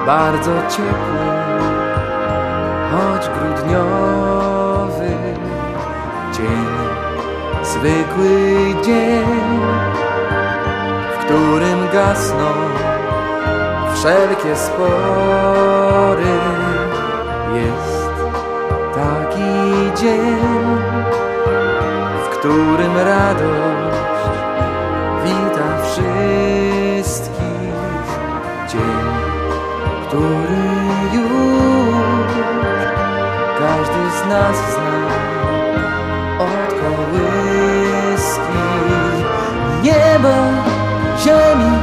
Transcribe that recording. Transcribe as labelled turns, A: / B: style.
A: bardzo ciepły, choć grudniowy dzień, zwykły dzień, w którym gasną wszelkie spory. Jest taki dzień, w którym radość wita wszystkich. Dzień, który już każdy z nas zna od kołyski. Nieba, ziemi